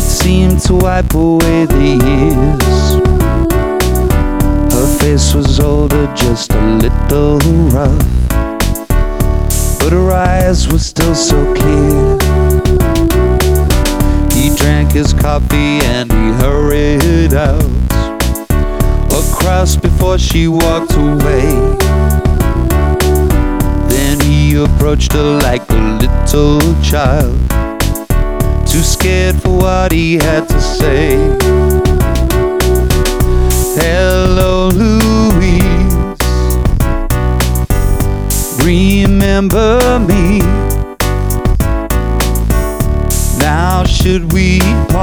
seemed to wipe away the years. Her face was older, just a little rough, but her eyes were still so clear. He drank his coffee and he hurried out across before she walked away. Then he approached her like a little child, too scared for what he had to say. Hello, Louise, remember me? Now should we